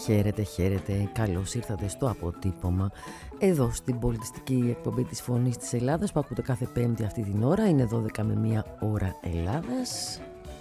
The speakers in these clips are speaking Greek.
Χαίρετε, χαίρετε. Καλώς ήρθατε στο αποτύπωμα. Εδώ στην πολιτιστική εκπομπή της Φωνής της Ελλάδας που ακούτε κάθε Πέμπτη αυτή την ώρα. Είναι 12 με 1 ώρα Ελλάδας.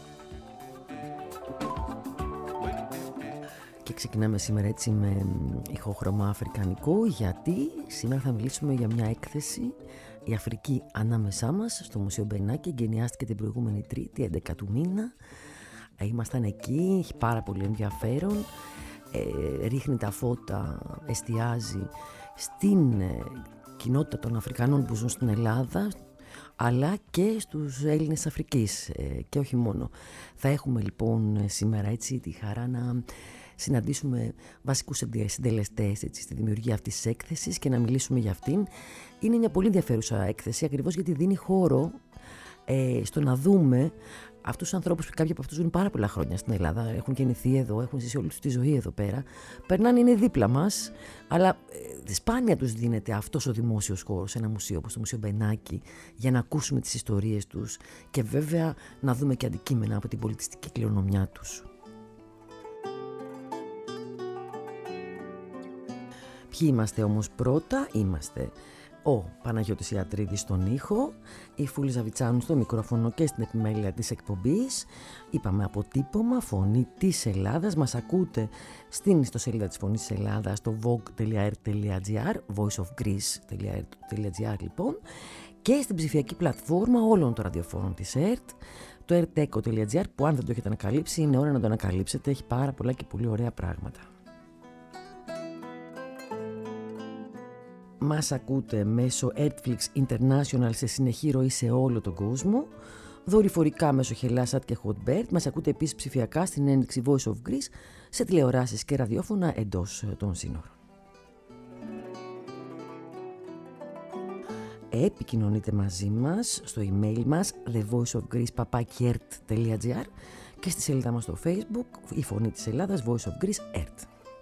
Και ξεκινάμε σήμερα έτσι με ηχόχρωμα αφρικανικό, γιατί σήμερα θα μιλήσουμε για μια έκθεση, η Αφρική ανάμεσά μας, στο Μουσείο Μπενάκη. Εγκαινιάστηκε την προηγούμενη Τρίτη, 11 του μήνα. Ήμασταν εκεί, έχει πάρα πολύ ενδιαφέρον. Ρίχνει τα φώτα, εστιάζει στην κοινότητα των Αφρικανών που ζουν στην Ελλάδα, αλλά και στους Έλληνες Αφρικής, και όχι μόνο. Θα έχουμε λοιπόν σήμερα έτσι τη χαρά να συναντήσουμε βασικούς συντελεστές έτσι, στη δημιουργία αυτής της έκθεσης και να μιλήσουμε για αυτήν. Είναι μια πολύ ενδιαφέρουσα έκθεση, ακριβώς γιατί δίνει χώρο στο να δούμε αυτούς τους ανθρώπους που κάποιοι από αυτούς ζουν πάρα πολλά χρόνια στην Ελλάδα, έχουν γεννηθεί εδώ, έχουν ζήσει όλη τους τη ζωή εδώ πέρα, περνάνε, είναι δίπλα μας, αλλά σπάνια τους δίνεται αυτός ο δημόσιος χώρος σε ένα μουσείο όπως το Μουσείο Μπενάκη, για να ακούσουμε τις ιστορίες τους και βέβαια να δούμε και αντικείμενα από την πολιτιστική κληρονομιά τους. Ποιοι είμαστε όμως? Πρώτα είμαστε ο Παναγιώτης Ιατρίδης στον ήχο, η Φούλη Ζαβιτσάνου στο μικρόφωνο και στην επιμέλεια της εκπομπής. Είπαμε αποτύπωμα, Φωνή της Ελλάδας. Μας ακούτε στην ιστοσελίδα της Φωνής της Ελλάδας, στο vogue.r.gr, voiceofgreece.gr λοιπόν, και στην ψηφιακή πλατφόρμα όλων των ραδιοφόρων της ΕΡΤ, το erteco.gr, που αν δεν το έχετε ανακαλύψει είναι ώρα να το ανακαλύψετε, έχει πάρα πολλά και πολύ ωραία πράγματα. Μας ακούτε μέσω Netflix International σε συνεχή ροή σε όλο τον κόσμο, δορυφορικά μέσω Hellasat και Hotbird. Μας ακούτε επίσης ψηφιακά στην ένδειξη Voice of Greece, σε τηλεοράσεις και ραδιόφωνα εντός των σύνορων. Επικοινωνείτε μαζί μας στο email μας thevoiceofgreece@ert.gr και στη σελίδα μας στο Facebook, η Φωνή της Ελλάδας, Voice of Greece, ERT.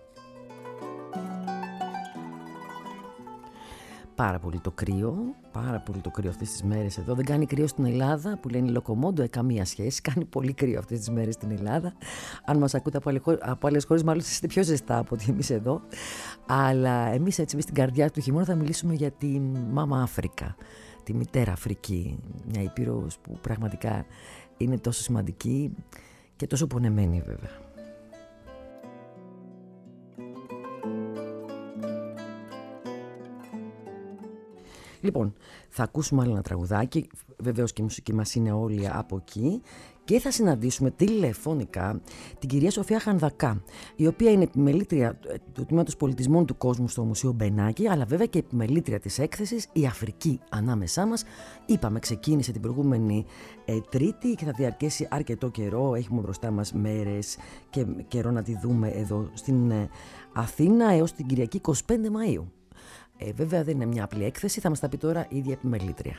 Πάρα πολύ το κρύο αυτές τις μέρες εδώ. Δεν κάνει κρύο στην Ελλάδα που λένε Λοκομόντο, καμία σχέση. Κάνει πολύ κρύο αυτές τις μέρες στην Ελλάδα. Αν μας ακούτε από άλλες χώρες, μάλλον είστε πιο ζεστά από ότι εμείς εδώ. Αλλά εμείς έτσι στην καρδιά του χειμώνα θα μιλήσουμε για τη Μάμα Αφρικα, τη μητέρα Αφρική. Μια ήπειρος που πραγματικά είναι τόσο σημαντική και τόσο πονεμένη βέβαια. Λοιπόν, θα ακούσουμε άλλο ένα τραγουδάκι, βεβαίως και η μουσική μας είναι όλη από εκεί, και θα συναντήσουμε τηλεφωνικά την κυρία Σοφία Χανδακά, η οποία είναι επιμελήτρια του Τμήματος Πολιτισμών του Κόσμου στο Μουσείο Μπενάκη, αλλά βέβαια και επιμελήτρια της έκθεσης «Η Αφρική ανάμεσά μας». Είπαμε, ξεκίνησε την προηγούμενη Τρίτη και θα διαρκέσει αρκετό καιρό. Έχουμε μπροστά μας μέρες και καιρό να τη δούμε εδώ στην Αθήνα έως την Κυριακή 25 Μαΐου. Βέβαια δεν είναι μια απλή έκθεση, θα μας τα πει τώρα η ίδια επιμελήτρια.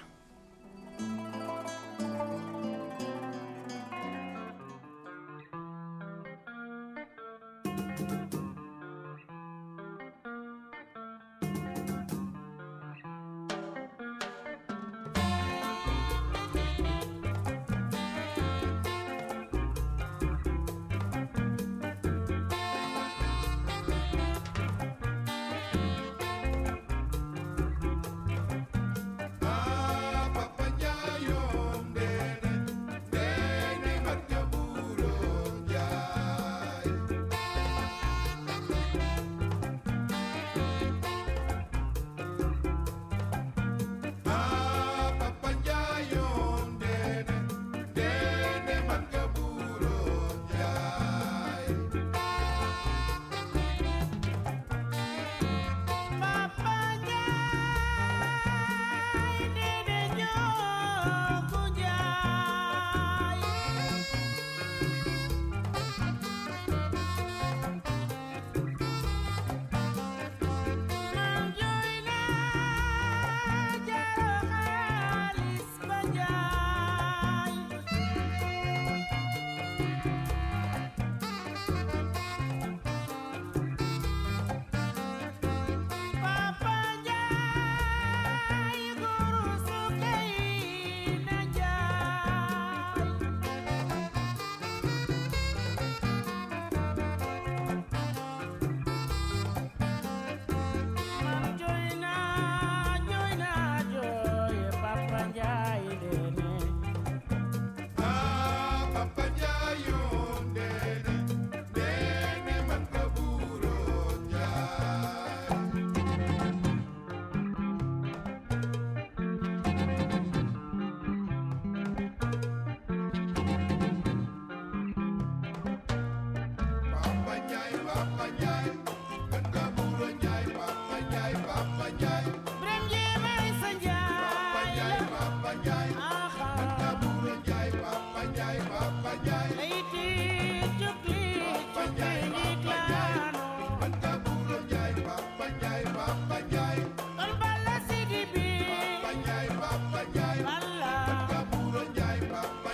Ah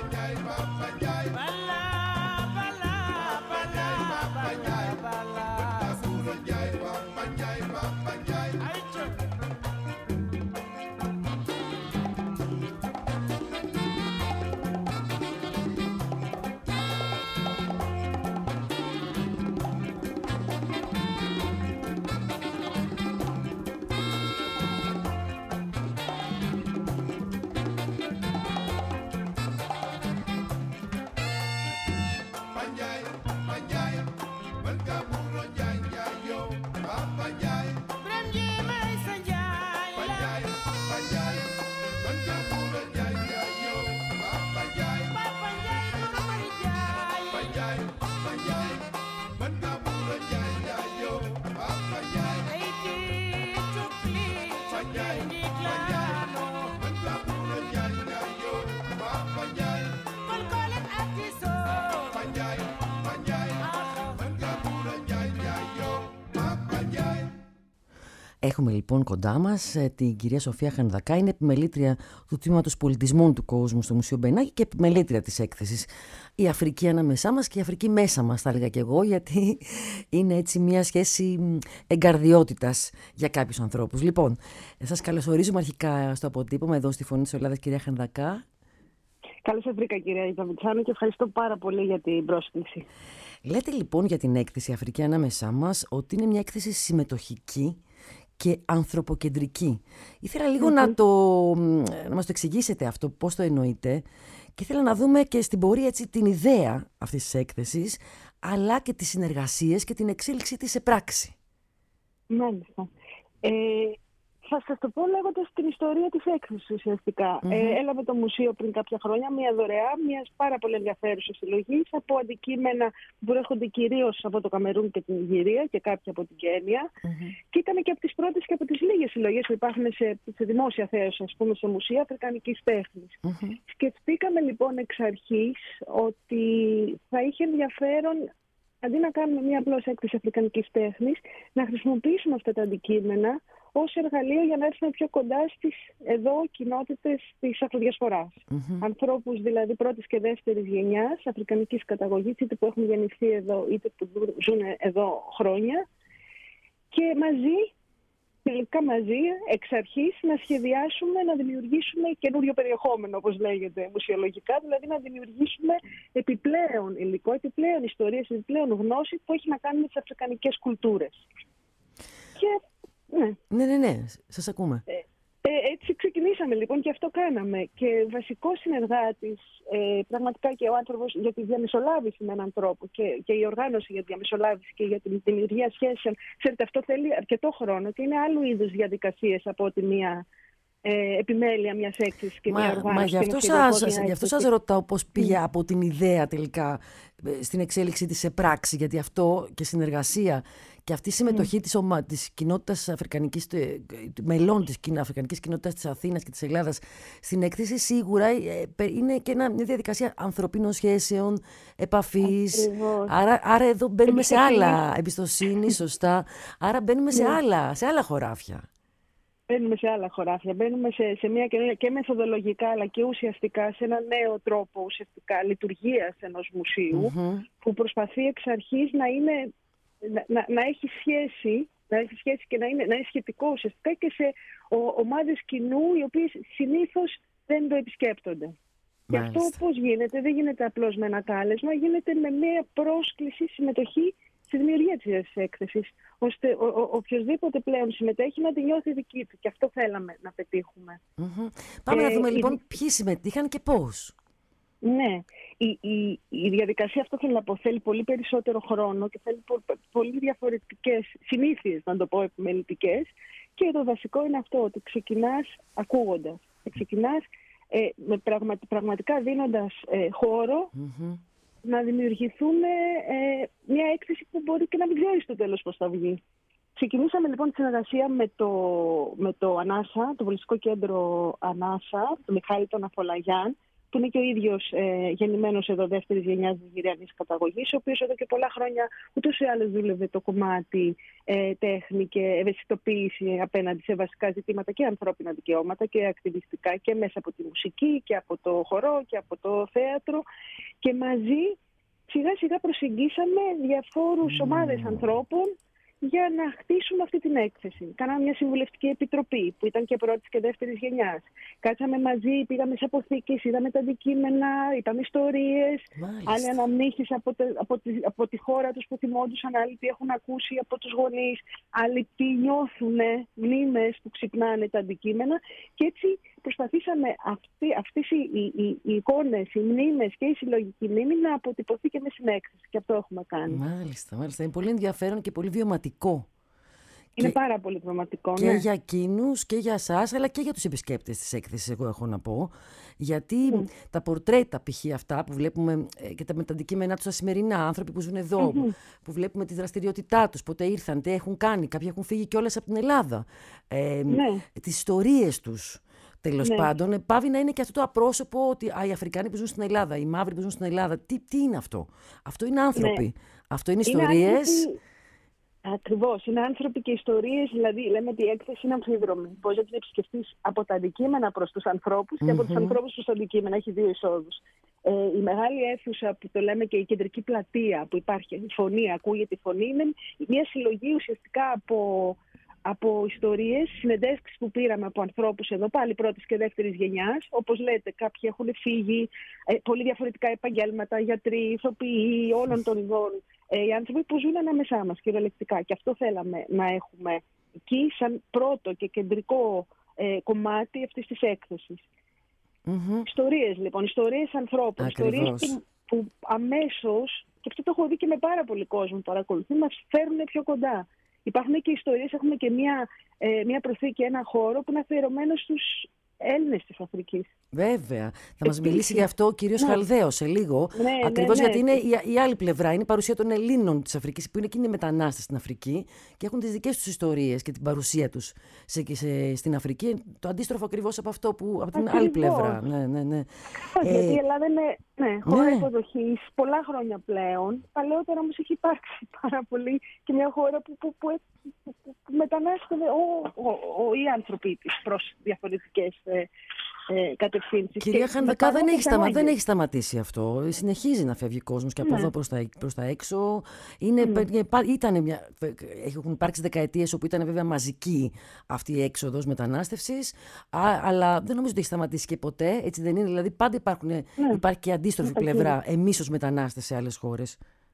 Έχουμε λοιπόν κοντά μας την κυρία Σοφία Χανδακά, είναι επιμελήτρια του Τμήματος Πολιτισμών του Κόσμου στο Μουσείο Μπενάκη και επιμελήτρια της έκθεσης «Η Αφρική ανάμεσά μας» και «Η Αφρική μέσα μας», θα έλεγα και εγώ, γιατί είναι έτσι μια σχέση εγκαρδιότητας για κάποιους ανθρώπους. Λοιπόν, σας καλωσορίζουμε αρχικά στο αποτύπωμα εδώ στη Φωνή της Ελλάδας, κυρία Χανδακά. Καλώς σας βρήκα, κυρία Ιταβιτσάνου, και ευχαριστώ πάρα πολύ για την πρόσκληση. Λέτε λοιπόν για την έκθεση «Αφρική ανάμεσά μας» ότι είναι μια έκθεση συμμετοχική και ανθρωποκεντρική. Ήθελα λίγο να μας το εξηγήσετε αυτό, πώς το εννοείτε, και ήθελα να δούμε και στην πορεία έτσι, την ιδέα αυτής της έκθεσης, αλλά και τις συνεργασίες και την εξέλιξή της σε πράξη. Μάλιστα. Θα σας το πω λέγοντας την ιστορία της έκθεσης ουσιαστικά. Έλαβε το μουσείο πριν κάποια χρόνια μια δωρεά μιας πάρα πολύ ενδιαφέρουσας συλλογής από αντικείμενα που προέρχονται κυρίως από το Καμερούν και την Ιγυρία και κάποια από την Κένια. Και ήταν και από τις πρώτες και από τις λίγες συλλογές που υπάρχουν σε δημόσια θέαση, ας πούμε, σε μουσεία αφρικανικής τέχνης. Σκεφτήκαμε λοιπόν εξ αρχής ότι θα είχε ενδιαφέρον, αντί να κάνουμε μια απλώς έκθεση αφρικανικής τέχνης, να χρησιμοποιήσουμε αυτά τα αντικείμενα ως εργαλείο για να έρθουμε πιο κοντά στις εδώ κοινότητες της αφροδιασποράς. Ανθρώπους δηλαδή πρώτης και δεύτερης γενιάς αφρικανικής καταγωγής, είτε που έχουν γεννηθεί εδώ είτε που ζουν εδώ χρόνια, και τελικά μαζί, εξ αρχής, να σχεδιάσουμε, να δημιουργήσουμε καινούριο περιεχόμενο, όπως λέγεται μουσιολογικά, δηλαδή να δημιουργήσουμε επιπλέον υλικό, επιπλέον ιστορίες, επιπλέον γνώση που έχει να κάνει με τις αφρικανικές κουλτούρες. Και Ναι, σας ακούμε. Έτσι ξεκινήσαμε λοιπόν και αυτό κάναμε. Και βασικός συνεργάτης, πραγματικά και ο άνθρωπος για τη διαμεσολάβηση με έναν τρόπο και η οργάνωση για τη διαμεσολάβηση και για τη δημιουργία σχέσεων, ξέρετε, αυτό θέλει αρκετό χρόνο και είναι άλλου είδους διαδικασίες από ότι μια επιμέλεια μιας έκθεσης και μια οργάνωση. Γι' αυτό σας ρωτάω πώς πήγε από την ιδέα τελικά στην εξέλιξη της σε πράξη, γιατί αυτό και συνεργασία και αυτή η συμμετοχή της κοινότητας αφρικανικής, μελών της αφρικανικής κοινότητας της Αθήνας και της Ελλάδας στην έκθεση σίγουρα είναι και μια διαδικασία ανθρωπίνων σχέσεων, επαφής. Άρα εδώ μπαίνουμε σε άλλα, εμπιστοσύνη, σωστά. Άρα μπαίνουμε σε άλλα χωράφια. Μπαίνουμε σε άλλα χωράφια, μπαίνουμε σε μια και μεθοδολογικά αλλά και ουσιαστικά σε ένα νέο τρόπο ουσιαστικά λειτουργίας ενός μουσείου, που προσπαθεί εξ αρχής να έχει σχέση και να είναι σχετικό ουσιαστικά και σε ομάδες κοινού οι οποίες συνήθως δεν το επισκέπτονται. Και αυτό πώς γίνεται? Δεν γίνεται απλώς με ένα κάλεσμα, γίνεται με μια πρόσκληση συμμετοχή στη δημιουργία της έκθεσης, ώστε οποιοδήποτε πλέον συμμετέχει να τη νιώθει δική του. Και αυτό θέλαμε να πετύχουμε. Πάμε να δούμε λοιπόν ποιοι συμμετείχαν και πώς. Ναι, η διαδικασία αυτό θέλει πολύ περισσότερο χρόνο και θέλει πολύ διαφορετικές συνήθειες, να το πω, επιμελητικές. Και το βασικό είναι αυτό, ότι ξεκινάς ακούγοντας. Ξεκινάς πραγματικά δίνοντας χώρο να δημιουργηθούν μια έκθεση που μπορεί και να μην ξέρει στο τέλος πώς θα βγει. Ξεκινήσαμε λοιπόν τη συνεργασία με το Ανάσα, το Βολιστικό Κέντρο Ανάσα, τον Μιχάλη τον Αφολαγιάν, που είναι και ο ίδιος γεννημένος εδώ δεύτερης γενιάς νιγηριανής καταγωγής, ο οποίος εδώ και πολλά χρόνια ούτως ή άλλως δούλευε το κομμάτι τέχνη και ευαισθητοποίηση απέναντι σε βασικά ζητήματα και ανθρώπινα δικαιώματα και ακτιβιστικά και μέσα από τη μουσική και από το χορό και από το θέατρο, και μαζί σιγά σιγά προσεγγίσαμε διαφόρους ομάδες ανθρώπων για να χτίσουμε αυτή την έκθεση. Κάναμε μια συμβουλευτική επιτροπή που ήταν και πρώτης και δεύτερης γενιάς. Κάτσαμε μαζί, πήγαμε σε αποθήκες, είδαμε τα αντικείμενα, είπαμε ιστορίες, άλλοι αναμνήσεις από τη χώρα τους που θυμόντουσαν, άλλοι τι έχουν ακούσει από τους γονείς, άλλοι τι νιώθουνε, μνήμες που ξυπνάνε τα αντικείμενα, και έτσι προσπαθήσαμε αυτές οι εικόνες, οι μνήμες και η συλλογική μνήμη να αποτυπωθεί και με στην έκθεση, και αυτό έχουμε κάνει. Μάλιστα. Είναι πολύ ενδιαφέρον και πολύ βιωματικό. Είναι πάρα πολύ βιωματικό. Και για εκείνους και για εσάς, αλλά και για τους επισκέπτες της έκθεσης, εγώ έχω να πω. Γιατί τα πορτρέτα π.χ. αυτά που βλέπουμε και με τα αντικείμενά τους, τα σημερινά, άνθρωποι που ζουν εδώ, που βλέπουμε τη δραστηριότητά τους, πότε ήρθαν, τι έχουν κάνει, κάποιοι έχουν φύγει κιόλας από την Ελλάδα, τις ιστορίες τους. Τέλος πάντων, πάβει να είναι και αυτό το απρόσωπο ότι οι Αφρικάνοι που ζουν στην Ελλάδα, οι μαύροι που ζουν στην Ελλάδα. Τι είναι αυτό? Αυτό είναι άνθρωποι. Αυτό είναι ιστορίες. Ακριβώς. Είναι άνθρωποι και ιστορίες. Δηλαδή, λέμε ότι η έκθεση είναι αμφίδρομη. Πώς να την επισκεφτείς από τα αντικείμενα προς τους ανθρώπους και από τους ανθρώπους προς τα αντικείμενα. Έχει δύο εισόδους. Η μεγάλη αίθουσα που το λέμε και η κεντρική πλατεία που υπάρχει, η φωνή, ακούγεται η φωνή, είναι μια συλλογή ουσιαστικά από ιστορίες, συνεντεύξεις που πήραμε από ανθρώπους εδώ, πάλι πρώτης και δεύτερης γενιάς. Όπως λέτε, κάποιοι έχουν φύγει, πολύ διαφορετικά επαγγέλματα, γιατροί, ηθοποιοί, όλων των ειδών. Οι άνθρωποι που ζουν ανάμεσά μας κυριολεκτικά. Και αυτό θέλαμε να έχουμε εκεί σαν πρώτο και κεντρικό κομμάτι αυτής της έκθεσης. Ιστορίες λοιπόν, ιστορίες ανθρώπων, ιστορίες που αμέσως, και αυτό το έχω δει και με πάρα πολύ κόσμο που παρακολουθεί, μας φέρνουν πιο κοντά. Υπάρχουν και ιστορίες, έχουμε και μια προθήκη, ένα χώρο που είναι αφιερωμένο στους Έλληνες της Αφρικής. Βέβαια. Θα μας μιλήσει γι' αυτό ο κύριος Χαλδαίος σε λίγο. Ακριβώς γιατί είναι η άλλη πλευρά. Είναι η παρουσία των Ελλήνων της Αφρικής, που είναι εκείνοι οι μετανάστες στην Αφρική και έχουν τις δικές τους ιστορίες και την παρουσία τους στην Αφρική. Το αντίστροφο ακριβώς από αυτό από την άλλη πλευρά. Ναι. Γιατί η Ελλάδα είναι χώρα υποδοχής πολλά χρόνια πλέον. Παλαιότερα όμως έχει υπάρξει πάρα πολύ και μια χώρα που μετανάστευε οι άνθρωποι της προς διαφορετικές κατευθύνσεις. Κυρία Χανδεκά, δεν έχει σταματήσει αυτό. Συνεχίζει να φεύγει κόσμος και από εδώ προς τα έξω. Έχουν υπάρξει δεκαετίες όπου ήταν βέβαια μαζική αυτή η έξοδος μετανάστευσης, αλλά δεν νομίζω ότι έχει σταματήσει και ποτέ. Έτσι δεν είναι? Δηλαδή πάντα υπάρχει και αντίστροφη πλευρά, εμείς ως μετανάστες σε άλλες χώρες.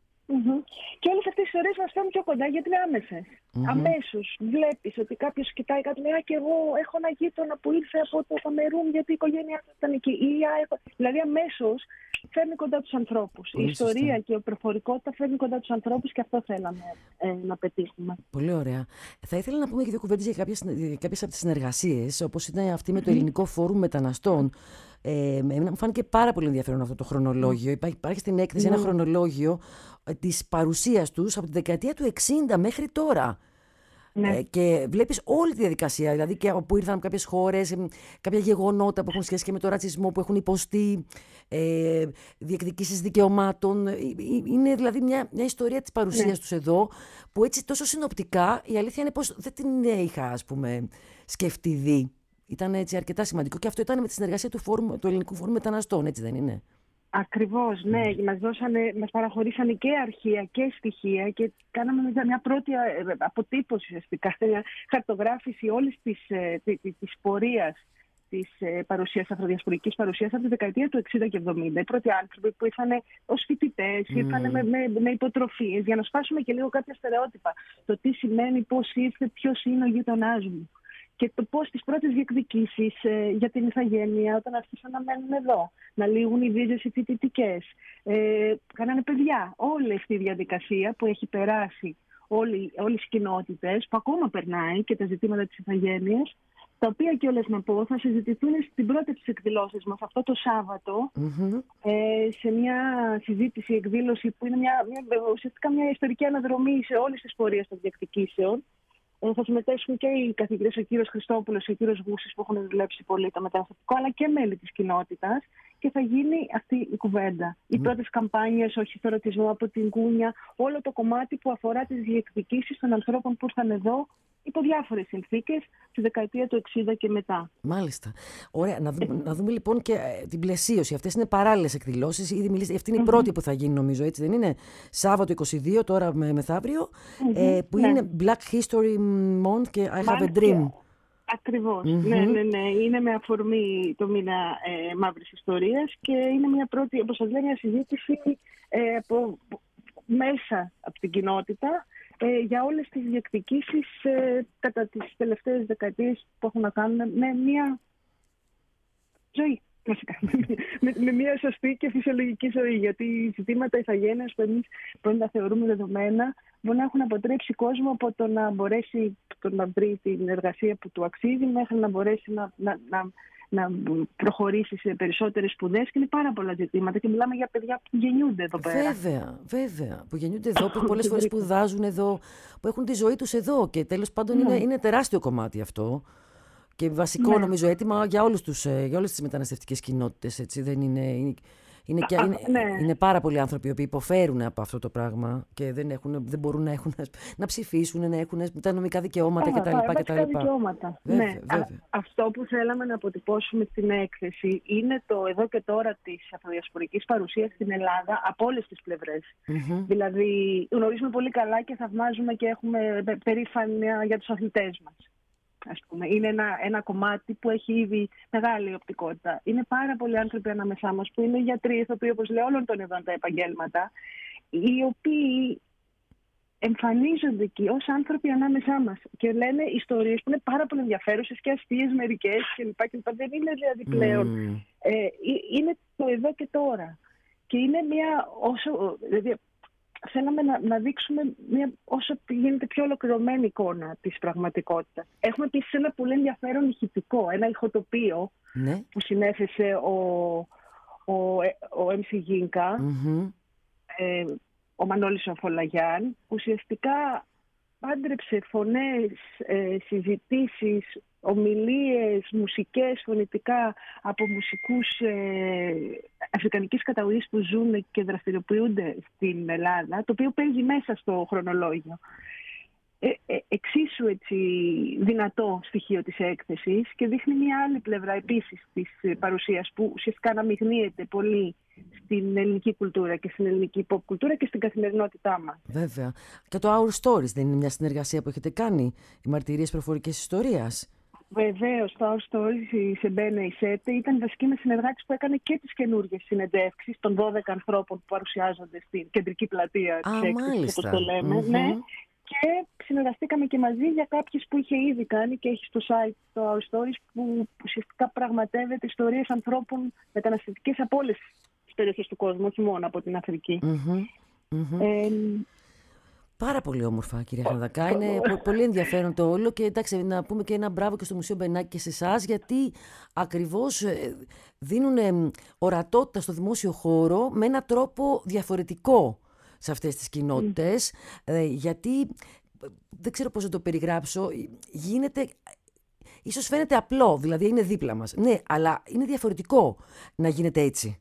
Και όλες αυτές οι ιστορίες μας φέρνουν πιο κοντά γιατί είναι άμεσες. Αμέσως βλέπεις ότι κάποιος κοιτάει κάτι, λέει και εγώ έχω ένα γείτονα που ήρθε από το Καμερούν γιατί η οικογένειά του ήταν εκεί. Δηλαδή αμέσως φέρνει κοντά τους ανθρώπους. Η ιστορία και η προφορικότητα φέρνει κοντά τους ανθρώπους και αυτό θέλαμε να πετύχουμε. Πολύ ωραία. Θα ήθελα να πούμε και δύο κουβέντες για κάποιες από τις συνεργασίες, όπως ήταν αυτή με το Ελληνικό Φόρουμ Μεταναστών. Μου φάνηκε πάρα πολύ ενδιαφέρον αυτό το χρονολόγιο. Υπάρχει στην έκθεση ένα χρονολόγιο της παρουσίας τους από τη δεκαετία του 60 μέχρι τώρα. Και βλέπεις όλη τη διαδικασία, δηλαδή και όπου ήρθαν κάποιες χώρες, κάποια γεγονότα που έχουν σχέση και με το ρατσισμό, που έχουν υποστεί διεκδικήσεις δικαιωμάτων. Είναι δηλαδή μια ιστορία της παρουσίας τους εδώ, που έτσι τόσο συνοπτικά, η αλήθεια είναι πως δεν την είχα, ας πούμε, σκεφτεί δει. Ήταν έτσι αρκετά σημαντικό και αυτό ήταν με τη συνεργασία του Ελληνικού Φόρουμ Μεταναστών, έτσι δεν είναι? Ακριβώς, ναι. Μας παραχωρήσανε και αρχεία και στοιχεία και κάναμε μια πρώτη αποτύπωση, ουσιαστικά, μια χαρτογράφηση όλης της πορείας της αφροδιασπορικής παρουσίας από τη δεκαετία του 60 και 70. Οι πρώτοι άνθρωποι που ήρθαν ως φοιτητές, ήρθαν με υποτροφίες, για να σπάσουμε και λίγο κάποια στερεότυπα. Το τι σημαίνει, πώς ήρθε, ποιος είναι ο γείτονάς μου. Και το πώς τις πρώτες διεκδικήσεις για την ηθαγένεια όταν άρχισαν να μένουν εδώ, να λήγουν οι βίζες οι φοιτητικές. Κάνανε παιδιά. Όλη αυτή η διαδικασία που έχει περάσει όλες οι κοινότητες, που ακόμα περνάει και τα ζητήματα της ηθαγένειας, τα οποία κιόλας να πω θα συζητηθούν στην πρώτη της εκδηλώσεις μας αυτό το Σάββατο, σε μια συζήτηση, εκδήλωση που είναι ουσιαστικά μια ιστορική αναδρομή σε όλες τις πορείες των διεκδικήσεων. Θα συμμετέσχουν και οι καθηγητές, ο κύριος Χριστόπουλος και ο κύριος Γούσης, που έχουν δουλέψει πολύ το μεταναστευτικό, αλλά και μέλη της κοινότητας, και θα γίνει αυτή η κουβέντα. Οι πρώτες καμπάνιες, όχι στο ρωτισμό από την Κούνια, όλο το κομμάτι που αφορά τις διεκδικήσεις των ανθρώπων που ήρθαν εδώ υπό διάφορες συνθήκες τη δεκαετία του 60 και μετά. Μάλιστα. Ωραία. Να δούμε λοιπόν και την πλαισίωση. Αυτές είναι παράλληλες εκδηλώσεις. Ήδη μιλήσατε. Αυτή είναι η πρώτη που θα γίνει, νομίζω, έτσι δεν είναι? Σάββατο 22, τώρα μεθαύριο, που είναι Black History Month και I Have a Dream. Ακριβώς. Ναι. Είναι με αφορμή το μήνα Μαύρης Ιστορίας και είναι μια πρώτη, όπως σας λέω, μια συζήτηση μέσα από την κοινότητα για όλες τις διεκδικήσεις κατά τις τελευταίες δεκαετίες που έχουν να κάνουν με μια ζωή. Με μια σωστή και φυσιολογική ζωή. Γιατί οι ζητήματα ηθαγένειας που εμείς πρέπει να θεωρούμε δεδομένα μπορεί να έχουν αποτρέψει κόσμο από το να μπορέσει να βρει την εργασία που του αξίζει, μέχρι να μπορέσει να προχωρήσει σε περισσότερες σπουδές, και είναι πάρα πολλά ζητήματα και μιλάμε για παιδιά που γεννιούνται εδώ πέρα. Βέβαια. Που γεννιούνται εδώ, που πολλές φορές σπουδάζουν εδώ, που έχουν τη ζωή τους εδώ, και τέλος πάντων είναι τεράστιο κομμάτι αυτό. Και βασικό, νομίζω, αίτημα για όλες τις μεταναστευτικές κοινότητες, έτσι, δεν είναι... Είναι πάρα πολλοί άνθρωποι οι οποίοι υποφέρουν από αυτό το πράγμα και δεν μπορούν να ψηφίσουν, να έχουν τα νομικά δικαιώματα κτλ. Ναι. Αυτό που θέλαμε να αποτυπώσουμε στην έκθεση είναι το εδώ και τώρα της αφροδιασπορικής παρουσίας στην Ελλάδα από όλες τις πλευρές. Δηλαδή, γνωρίζουμε πολύ καλά και θαυμάζουμε και έχουμε περήφανεια για τους αθλητές μας. Ας πούμε. Είναι ένα κομμάτι που έχει ήδη μεγάλη οπτικότητα. Είναι πάρα πολλοί άνθρωποι ανάμεσά μας που είναι γιατροί, ηθοποιοί, όπως λέω, όλων των ειδών τα επαγγέλματα, οι οποίοι εμφανίζονται εκεί ως άνθρωποι ανάμεσά μας και λένε ιστορίες που είναι πάρα πολύ ενδιαφέρουσες και αστείες μερικές κλπ. Δεν είναι δηλαδή πλέον. Είναι το εδώ και τώρα. Και είναι μια δηλαδή, θέλαμε να δείξουμε μια όσο γίνεται πιο ολοκληρωμένη εικόνα της πραγματικότητας. Έχουμε επίσης ένα πολύ ενδιαφέρον ηχητικό, ένα ηχοτοπίο που συνέθεσε ο MC Γίνκα, ο Μανώλης Αφολαγιάν, που ουσιαστικά πάντρεψε φωνές, συζητήσεις, ομιλίες, μουσικές, φωνητικά από μουσικούς αφρικανικής καταγωγής που ζουν και δραστηριοποιούνται στην Ελλάδα, το οποίο παίζει μέσα στο χρονολόγιο. Εξίσου έτσι δυνατό στοιχείο της έκθεσης, και δείχνει μια άλλη πλευρά επίσης της παρουσίας που ουσιαστικά αναμειγνύεται πολύ στην ελληνική κουλτούρα και στην ελληνική pop κουλτούρα και στην καθημερινότητά μας. Βέβαια. Και το Our Stories δεν είναι μια συνεργασία που έχετε κάνει, οι μαρτυρίες προφορικής ιστορίας? Βεβαίως, το Our Stories, η Σεμπένα Ισέτε, ήταν βασική μας συνεργάτης που έκανε και τις καινούργιες συνεντεύξεις των 12 ανθρώπων που παρουσιάζονται στην κεντρική πλατεία της έκθεσης, όπως το λέμε. Ναι. Και συνεργαστήκαμε και μαζί για κάποιες που είχε ήδη κάνει και έχει στο site το Our Stories, που ουσιαστικά πραγματεύεται ιστορίες ανθρώπων μεταναστευτικές από όλες τις περιοχές του κόσμου, όχι μόνο από την Αφρική. Πάρα πολύ όμορφα, κυρία Χαρδακά. Είναι πολύ ενδιαφέρον το όλο, και εντάξει, να πούμε και ένα μπράβο και στο Μουσείο Μπενάκη και σε εσάς, γιατί ακριβώς δίνουν ορατότητα στο δημόσιο χώρο με έναν τρόπο διαφορετικό σε αυτές τις κοινότητες, γιατί δεν ξέρω πώς να το περιγράψω, γίνεται, ίσως φαίνεται απλό, δηλαδή είναι δίπλα μας. Ναι, αλλά είναι διαφορετικό να γίνεται έτσι.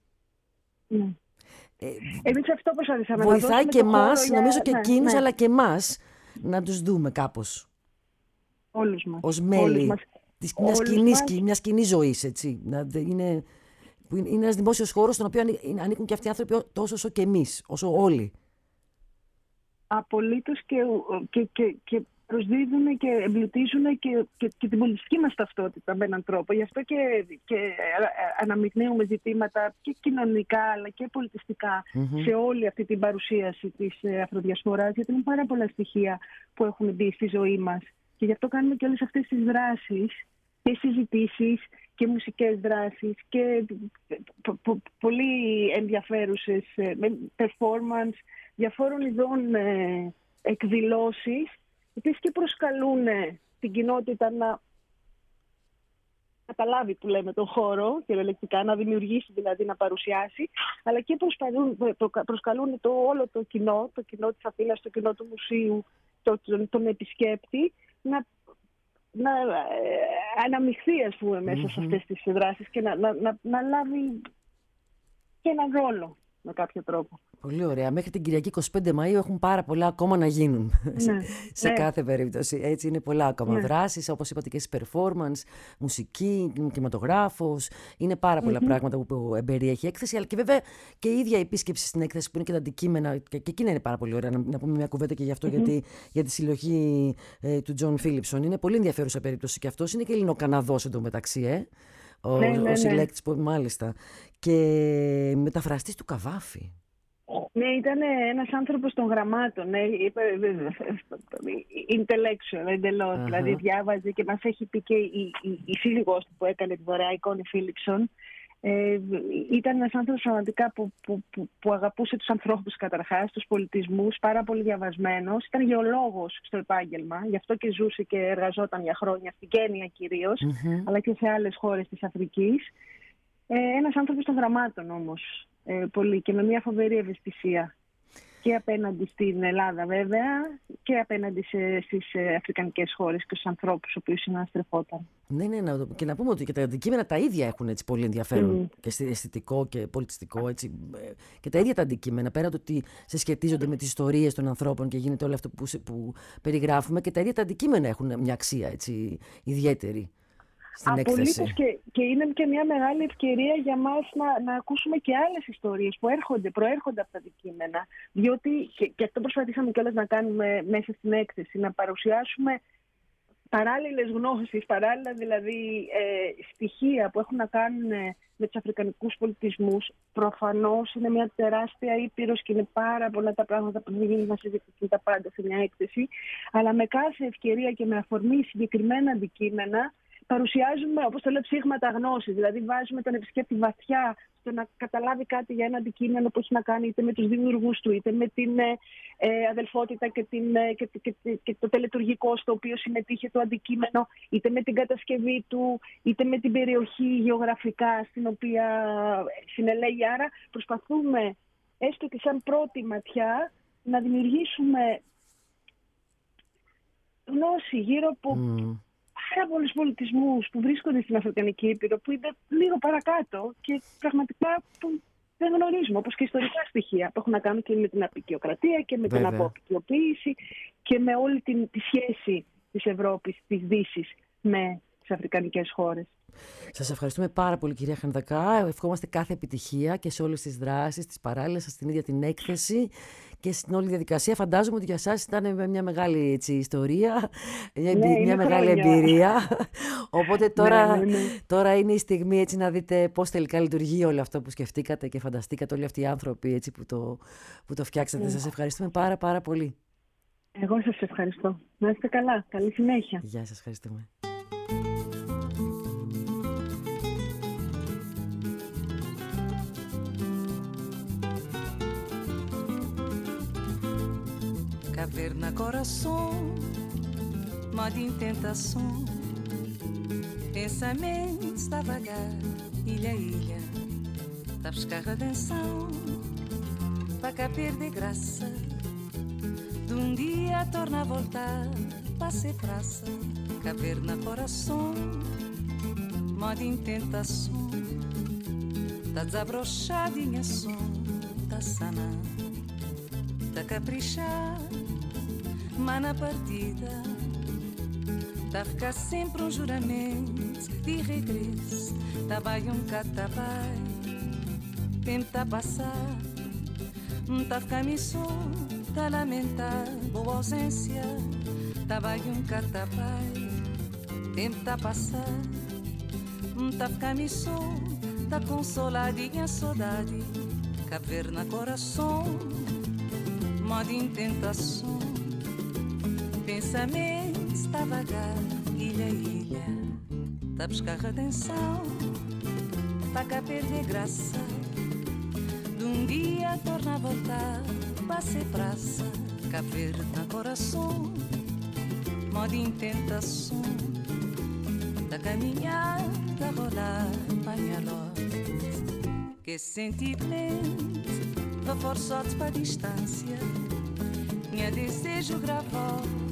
Εμείς αυτό προσπαθήσαμε. Βοηθάει και εμάς, νομίζω και εκείνους, αλλά και εμάς να τους δούμε κάπως. Όλους μας. Ως μέλη μιας κοινής ζωής, έτσι. Είναι ένας δημόσιος χώρος στον οποίο ανήκουν και αυτοί οι άνθρωποι τόσο όσο και εμείς, όσο όλοι. Απολύτως, και προσδίδουν και εμπλουτίζουν και την πολιτιστική μας ταυτότητα με έναν τρόπο. Γι' αυτό και αναμειγνύουμε ζητήματα και κοινωνικά αλλά και πολιτιστικά σε όλη αυτή την παρουσίαση της αφροδιασποράς, γιατί είναι πάρα πολλά στοιχεία που έχουν μπει στη ζωή μας. Και γι' αυτό κάνουμε και όλες αυτές τις δράσεις και συζητήσεις και μουσικές δράσεις και πολύ ενδιαφέρουσες performance διαφόρων ειδών εκδηλώσεις, οι οποίες και προσκαλούν την κοινότητα να καταλάβει, που λέμε, τον χώρο, κυριολεκτικά, να δημιουργήσει, δηλαδή να παρουσιάσει, αλλά και προσκαλούν όλο το κοινό της Αθήνας, το κοινό του μουσείου, τον επισκέπτη, να αναμειχθεί, ας πούμε, μέσα σε αυτές τις δράσεις και να λάβει και έναν ρόλο με κάποιο τρόπο. Πολύ ωραία. Μέχρι την Κυριακή 25 Μαΐου έχουν πάρα πολλά ακόμα να γίνουν. Σε κάθε περίπτωση. Έτσι, είναι πολλά ακόμα δράσεις, όπως είπατε, και στις performance, μουσική, κινηματογράφος. Είναι πάρα πολλά πράγματα που εμπεριέχει η έκθεση, αλλά και βέβαια και η ίδια επίσκεψη στην έκθεση που είναι και τα αντικείμενα. Και εκείνα είναι πάρα πολύ ωραία. Να πούμε μια κουβέντα και γι' αυτό, γιατί για τη συλλογή του Τζον Φίλιψον. Είναι πολύ ενδιαφέρουσα περίπτωση και αυτός. Είναι και Ελληνοκαναδός εντωμεταξύ, ο συλλέκτης, μάλιστα. Και μεταφραστής του Καβάφη. Ναι, ήταν ένας άνθρωπος των γραμμάτων, intellectual, εντελώς. Δηλαδή διάβαζε και μας έχει πει και η σύζυγός του που έκανε τη δωρεά εικόνη Φίλιψον. Ήταν ένας άνθρωπος πραγματικά που αγαπούσε τους ανθρώπους καταρχάς, τους πολιτισμούς, πάρα πολύ διαβασμένος. Ήταν γεωλόγος στο επάγγελμα, γι' αυτό και ζούσε και εργαζόταν για χρόνια στην Κένια κυρίως, αλλά και σε άλλες χώρες της Αφρικής. Ένας άνθρωπος των γραμμάτων όμως, πολύ, και με μια φοβερή ευαισθησία και απέναντι στην Ελλάδα βέβαια και απέναντι στις αφρικανικές χώρες και στους ανθρώπους στους οποίους συναστρεφόταν. Ναι, και να πούμε ότι και τα αντικείμενα τα ίδια έχουν έτσι πολύ ενδιαφέρον και αισθητικό και πολιτιστικό, έτσι, και τα ίδια τα αντικείμενα, πέρα από το ότι σε σχετίζονται με τις ιστορίες των ανθρώπων και γίνεται όλο αυτό που περιγράφουμε, και τα ίδια τα αντικείμενα έχουν μια αξία, έτσι, ιδιαίτερη. Απολύτως, και είναι και μια μεγάλη ευκαιρία για μας να ακούσουμε και άλλες ιστορίες που προέρχονται από τα αντικείμενα, διότι και αυτό προσπαθήσαμε κιόλας να κάνουμε μέσα στην έκθεση, να παρουσιάσουμε παράλληλες γνώσεις, παράλληλα δηλαδή στοιχεία που έχουν να κάνουν με τους αφρικανικούς πολιτισμούς. Προφανώς είναι μια τεράστια ήπειρος και είναι πάρα πολλά τα πράγματα που δεν γίνει να συζητηθούν τα πάντα σε μια έκθεση, αλλά με κάθε ευκαιρία και με αφορμή συγκεκριμένα αντικείμενα παρουσιάζουμε, όπως το λέω, ψήγματα γνώσης. Δηλαδή βάζουμε τον επισκέπτη βαθιά στο να καταλάβει κάτι για ένα αντικείμενο που έχει να κάνει είτε με τους δημιουργούς του, είτε με την αδελφότητα και το τελετουργικό στο οποίο συμμετείχε το αντικείμενο, είτε με την κατασκευή του, είτε με την περιοχή γεωγραφικά στην οποία συνελέγει. Άρα προσπαθούμε, έστω και σαν πρώτη ματιά, να δημιουργήσουμε γνώση γύρω από πάρα πολλούς πολιτισμούς που βρίσκονται στην Αφρικανική Ήπειρο, που είναι λίγο παρακάτω και πραγματικά που δεν γνωρίζουμε, όπως και ιστορικά στοιχεία που έχουν να κάνουν και με την αποικιοκρατία και με την αποικιοποίηση και με όλη τη σχέση της Ευρώπης, της Δύσης με τις αφρικανικές χώρες. Σας ευχαριστούμε πάρα πολύ, κυρία Χανδακά. Ευχόμαστε κάθε επιτυχία και σε όλες τις δράσεις, τις παράλληλες, στην ίδια την έκθεση και στην όλη διαδικασία. Φαντάζομαι ότι για σας ήταν μια μεγάλη, έτσι, ιστορία, μια μεγάλη εμπειρία. Οπότε τώρα είναι η στιγμή, έτσι, να δείτε πώς τελικά λειτουργεί όλο αυτό που σκεφτήκατε και φανταστήκατε, όλοι αυτοί οι άνθρωποι, έτσι, που το φτιάξατε. Σας ευχαριστούμε πάρα πολύ. Εγώ σας ευχαριστώ. Να είστε καλά. Καλή συνέχεια. Γεια σας, ευχαριστούμε. Caverna coração, moda em tentação, pensamentos está vagar, ilha a ilha, tá buscar redenção, para cá perder graça, de dia torna a voltar, para ser praça. Caverna coração, moda em tentação, tá desabrochadinha som, tá sana, tá caprichar. Mas na partida tá a ficar sempre juramento de regresso. Tá vai catabai, tempo tá passar, tá ficar missão, tá lamentar boa ausência. Tá vai catabai, tempo tá passar, tá ficar missão, tá consoladinha saudade. Caverna coração, moda em tentação. Pensamento está vagar, ilha a ilha, tá buscar redenção, tá cá perder graça, de dia torna a voltar, pra ser praça. Caverna coração, moda em tentação, tá caminhar, tá rolar, panhalote, que sentimento, tá forçado pra distância, minha desejo gravou.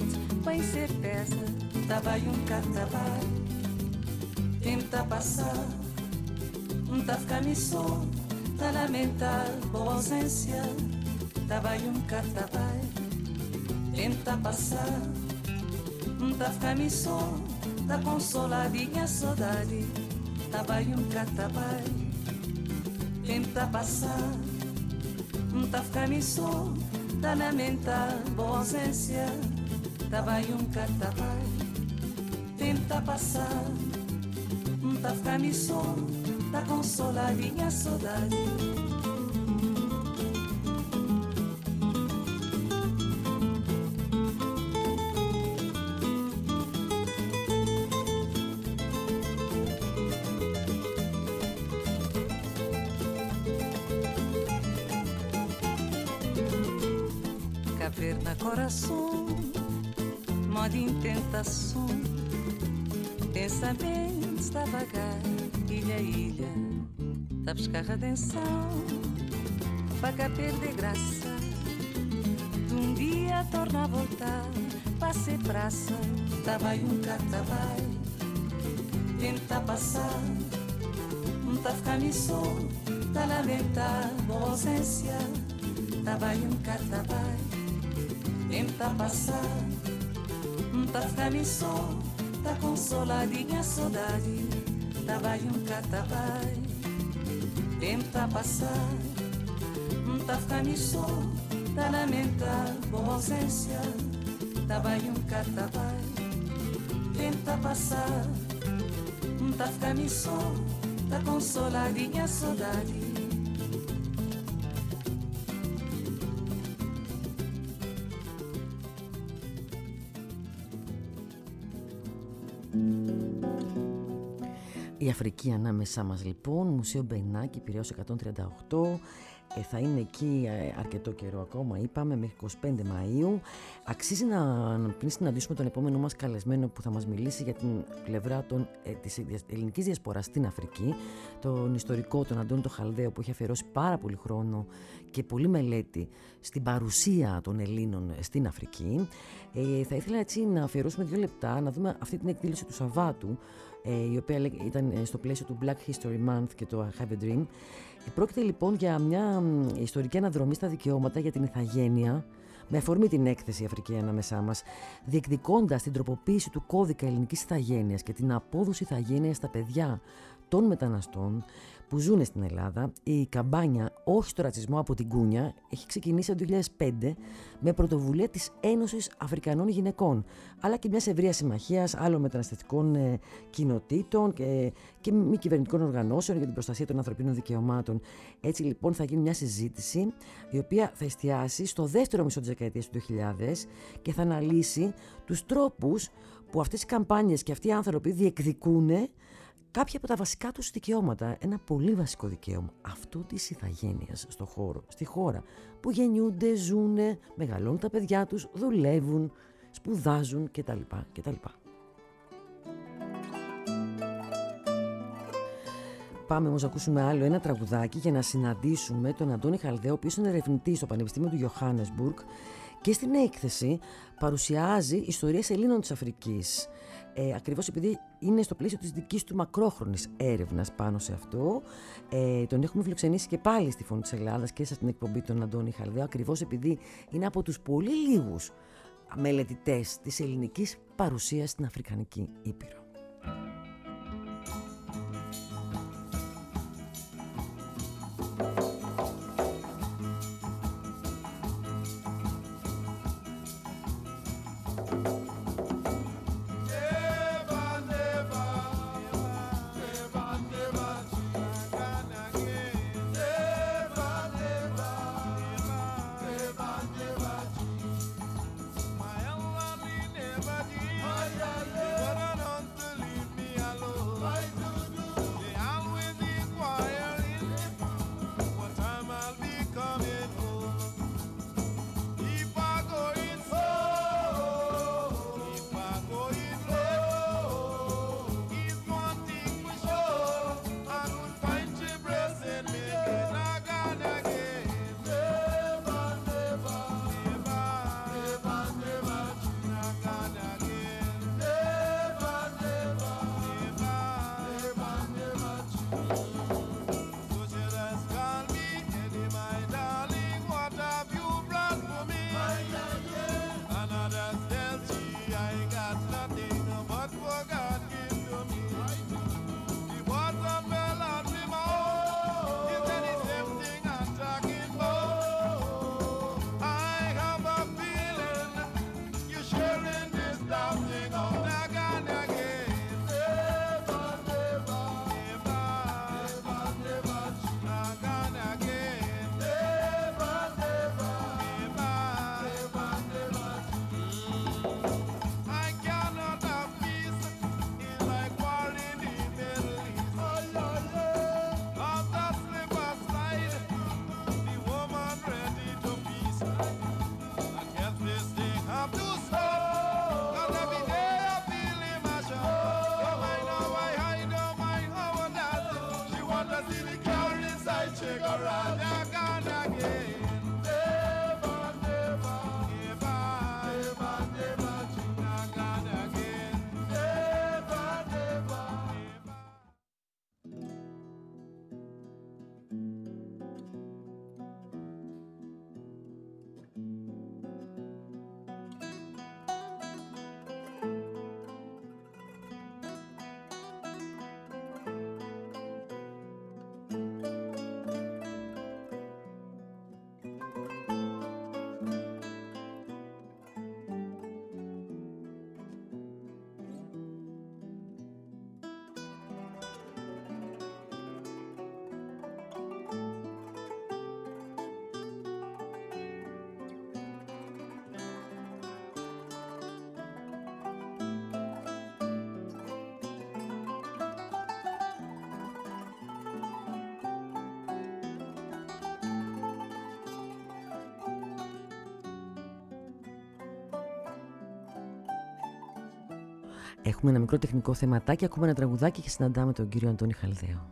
bem certeza, tava um catabai, tenta passar, tá ficando só, tá lamentar boa ausência, tava um catabai, tenta passar, tá ficando só, tá consoladinha saudade, tava um catabai, tenta passar, tá ficando só, tá lamentar boa ausência, tava um catabai, tenta passar, tá ficando só, tá consoladinha saudade. Caverna coração, moda em tentação, pensamentos da vagar, ilha a ilha, tá buscar redenção, para cá perder graça, de dia torna a voltar, para ser praça, tava um catabai, tenta passar, tá ficando só, tá lamentar boa ausência, tava um catabai, tenta passar, tá ficando só, tá consoladinha saudade, tava um catabai, tenta passar, tá ficando só, tá lamentar boa ausência, tava um catabai, tenta passar, tá ficando só, tá consoladinha saudade. Η Αφρική ανάμεσά μας λοιπόν, Μουσείο Μπενάκη, Πειραιώς 138, θα είναι εκεί αρκετό καιρό ακόμα, είπαμε, μέχρι 25 Μαΐου. Αξίζει πριν συναντήσουμε τον επόμενο μας καλεσμένο που θα μας μιλήσει για την πλευρά της ελληνικής διασποράς στην Αφρική, τον ιστορικό, τον Αντώνη τον Χαλδαίο, που έχει αφιερώσει πάρα πολύ χρόνο και πολλή μελέτη στην παρουσία των Ελλήνων στην Αφρική. Θα ήθελα έτσι να αφιερώσουμε 2 λεπτά να δούμε αυτή την εκδήλωση του Σαββάτου, η οποία ήταν στο πλαίσιο του Black History Month και το I Have a Dream. Πρόκειται λοιπόν για μια ιστορική αναδρομή στα δικαιώματα για την ηθαγένεια, με αφορμή την έκθεση Αφρική ανάμεσά μας, διεκδικώντας την τροποποίηση του κώδικα ελληνικής ηθαγένειας και την απόδοση ηθαγένειας στα παιδιά των μεταναστών που ζουν στην Ελλάδα. Η καμπάνια «Όχι στο ρατσισμό από την Κούνια» έχει ξεκινήσει το 2005 με πρωτοβουλία της Ένωσης Αφρικανών Γυναικών, αλλά και μιας ευρείας συμμαχίας άλλων μεταναστευτικών κοινοτήτων και μη κυβερνητικών οργανώσεων για την προστασία των ανθρωπίνων δικαιωμάτων. Έτσι λοιπόν θα γίνει μια συζήτηση η οποία θα εστιάσει στο δεύτερο μισό της δεκαετίας του 2000 και θα αναλύσει τους τρόπους που αυτές οι καμπάνιες και αυτοί οι άνθρωποι διεκδικούν κάποια από τα βασικά τους δικαιώματα. Ένα πολύ βασικό δικαίωμα, αυτό της ηθαγένειας στη χώρα που γεννιούνται, ζουν, μεγαλώνουν τα παιδιά τους, δουλεύουν, σπουδάζουν κτλ. Πάμε όμως να ακούσουμε άλλο ένα τραγουδάκι για να συναντήσουμε τον Αντώνη Χαλδαίο, ο οποίος είναι ερευνητής στο Πανεπιστήμιο του Johannesburg και στην έκθεση παρουσιάζει ιστορίες Ελλήνων της Αφρικής. Ακριβώς επειδή είναι στο πλαίσιο της δικής του μακρόχρονης έρευνας πάνω σε αυτό. Τον έχουμε φιλοξενήσει και πάλι στη Φωνή της Ελλάδας και στην εκπομπή τον Αντώνη Χαλδαίο, ακριβώς επειδή είναι από τους πολύ λίγους μελετητές της ελληνικής παρουσίας στην Αφρικανική Ήπειρο. Don't Έχουμε ένα μικρό τεχνικό θεματάκι, ακούμε ένα τραγουδάκι και συναντάμε τον κύριο Αντώνη Χαλδαίο.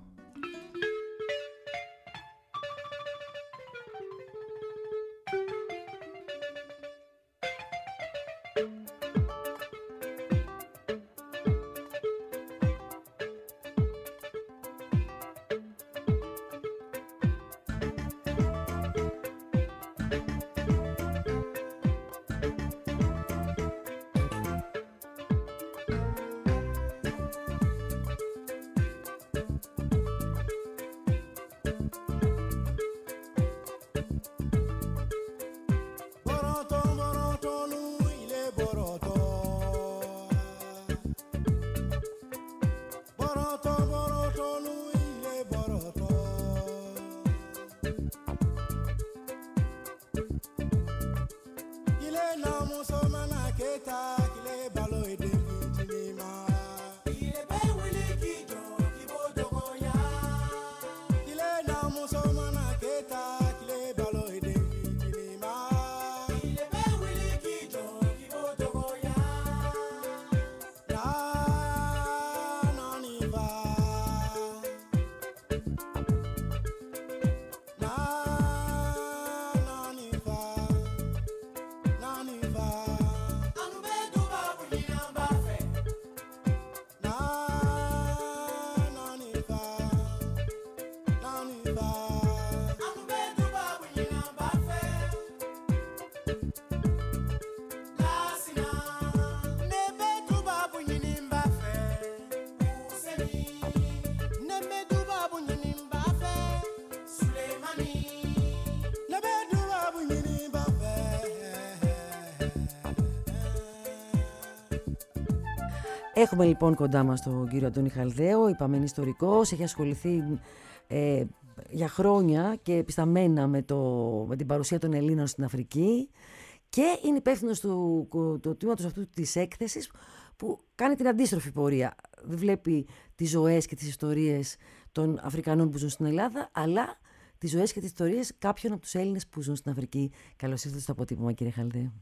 Έχουμε λοιπόν κοντά μας τον κύριο Αντώνη Χαλδαίο, είπαμε ιστορικός, έχει ασχοληθεί για χρόνια και επισταμένα με την παρουσία των Ελλήνων στην Αφρική και είναι υπεύθυνος του τμήματος αυτού της έκθεσης που κάνει την αντίστροφη πορεία. Δεν βλέπει τις ζωές και τις ιστορίες των Αφρικανών που ζουν στην Ελλάδα, αλλά τις ζωές και τις ιστορίες κάποιων από τους Έλληνες που ζουν στην Αφρική. Καλώς ήρθατε στο αποτύπωμα, κύριε Χαλδαίο.